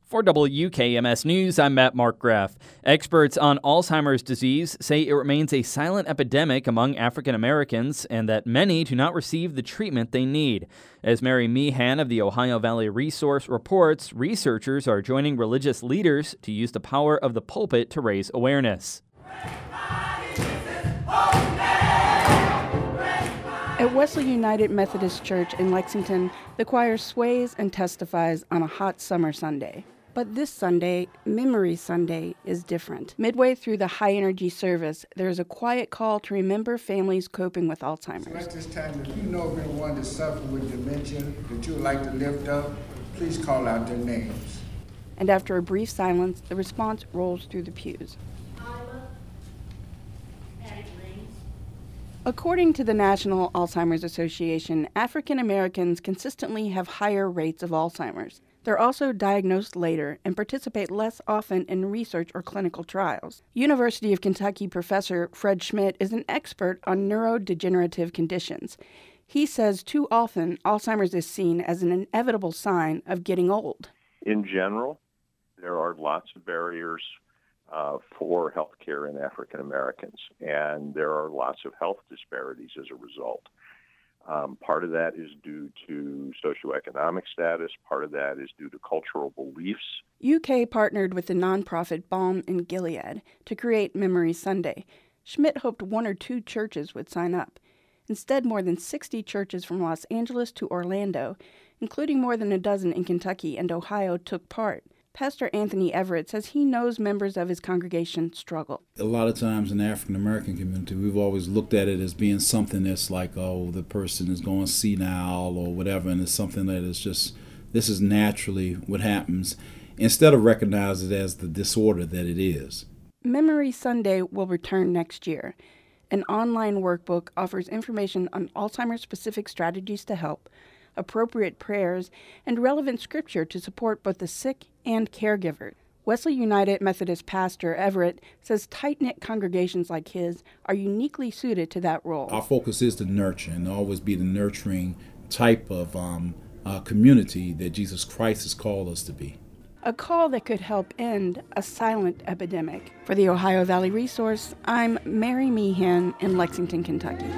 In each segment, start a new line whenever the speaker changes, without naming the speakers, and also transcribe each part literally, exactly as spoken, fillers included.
For W K M S News, I'm Matt Markgraf. Experts on Alzheimer's disease say it remains a silent epidemic among African Americans and that many do not receive the treatment they need. As Mary Meehan of the Ohio Valley Resource reports, researchers are joining religious leaders to use the power of the pulpit to raise awareness.
At Wesley United Methodist Church in Lexington, the choir sways and testifies on a hot summer Sunday. But this Sunday, Memory Sunday, is different. Midway through the high-energy service, there is a quiet call to remember families coping with Alzheimer's.
So at this time, if you know of anyone that suffers with dementia that you would like to lift up, please call out their names.
And after a brief silence, the response rolls through the pews. According to the National Alzheimer's Association, African Americans consistently have higher rates of Alzheimer's. They're also diagnosed later and participate less often in research or clinical trials. University of Kentucky professor Fred Schmidt is an expert on neurodegenerative conditions. He says too often Alzheimer's is seen as an inevitable sign of getting old.
In general, there are lots of barriers Uh, for health care in African Americans, and there are lots of health disparities as a result. Um, part of that is due to socioeconomic status, part of that is due to cultural beliefs.
U K partnered with the nonprofit Balm in Gilead to create Memory Sunday. Schmidt hoped one or two churches would sign up. Instead, more than sixty churches from Los Angeles to Orlando, including more than a dozen in Kentucky and Ohio, took part. Pastor Anthony Everett says he knows members of his congregation struggle.
A lot of times in the African-American community, we've always looked at it as being something that's like, oh, the person is going senile or whatever, and it's something that is just, this is naturally what happens, instead of recognizing it as the disorder that it is.
Memory Sunday will return next year. An online workbook offers information on Alzheimer's-specific strategies to help, appropriate prayers, and relevant scripture to support both the sick and caregiver. Wesley United Methodist pastor Everett says tight-knit congregations like his are uniquely suited to that role.
Our focus is to nurture and always be the nurturing type of um, uh, community that Jesus Christ has called us to be.
A call that could help end a silent epidemic. For the Ohio Valley Resource, I'm Mary Meehan in Lexington, Kentucky.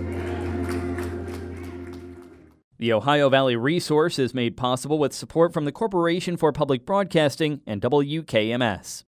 The Ohio Valley Resource is made possible with support from the Corporation for Public Broadcasting and W K M S.